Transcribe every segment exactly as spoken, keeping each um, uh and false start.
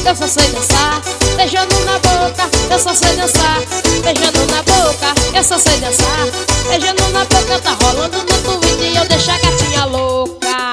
eu só sei dançar. Beijando na boca, eu só sei dançar. Beijando na boca, eu só sei dançar. Beijando na boca, tá rolando no Twitter e eu deixo a gatinha louca.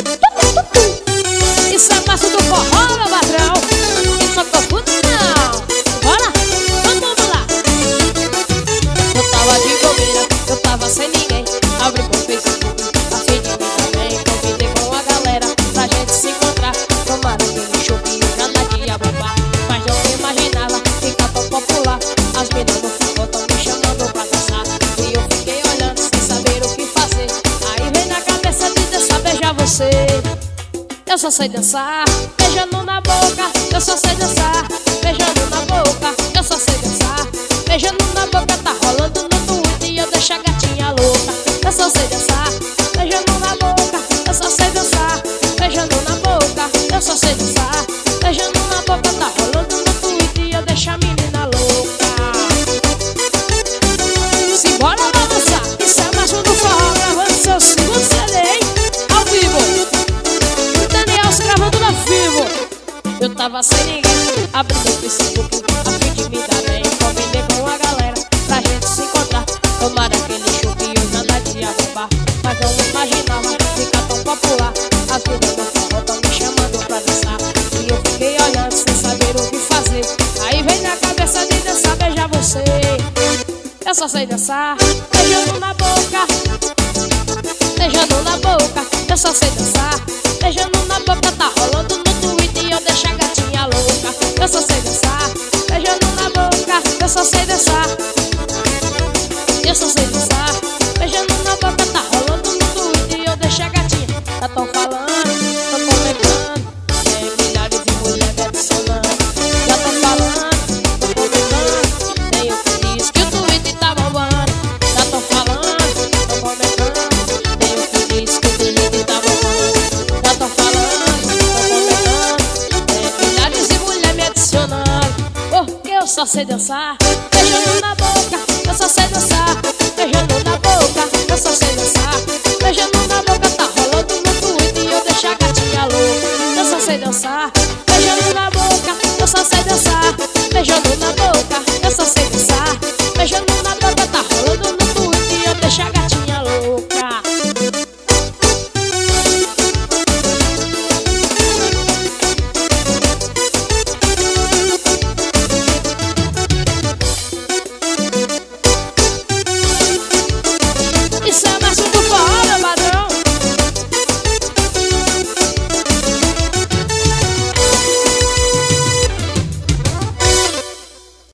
Isso é passo do forró, meu patrão. Isso é confuso não. Bora, vamos lá. Eu tava de bobeira, eu tava sem ninguém. Abri pro Facebook, a fim de mim também. Convidei com a galera pra gente se encontrar. Tomar aquele chupinho pra nadinha bombar. Mas não imaginava ficar tão popular. As meninas ficou tão me chamando pra dançar. E eu fiquei olhando sem saber o que fazer. Aí vem na cabeça de dançar, beijar você. Eu só sei dançar, beijando na boca, eu só sei dançar. Beijando na boca, eu só sei dançar. Beijando na boca, tá rolando no Twitter e eu deixo a gatinha louca. Eu só sei dançar, beijando na boca, eu só sei dançar. Beijando na boca, eu só sei dançar. Beijando na boca, tá rolando no Twitter e eu deixo a menina louca. Simbora lá dançar, isso é mais um do forró, gravando seu segundo C D, hein? Ao vivo. Gravando na vivo. Eu tava sem ninguém, abri meu Facebook, a fim de me dar bem. Convidei com a galera pra gente se encontrar. Tomar aquele chupinho na nadinha bombar. Mas não imaginava ficar tão popular. As meninas do forró tão me chamando pra dançar. E eu fiquei olhando sem saber o que fazer. Aí vem na cabeça de dançar, beijar você. Eu só sei dançar, beijando na boca. Beijando na boca, eu só sei dançar. Beijando na boca, tá rolando no Twitter e eu deixo a gatinha louca. Eu só sei dançar, beijando na boca, eu só sei dançar. Eu só sei dançar, beijando na boca, tá rolando no Twitter e eu deixo a gatinha. Tá tão falando, tão comentando, tem milhares de mulheres me adicionando. Já tão falando, tão comentando, tem o que diz que o Twitter tá bombando. Já tão falando, tão comentando, tem o que diz que o Twitter tá bombando. Já tão falando, tão comentando, tem milhares de mulheres me adicionando. Porque eu só sei dançar, beijando na boca, eu só sei dançar. Beijando na boca, eu só sei dançar. Beijando na boca, tá rolando no Twitter e eu deixo a gatinha louca. Eu só sei dançar, beijando na boca, eu só sei dançar. Beijando na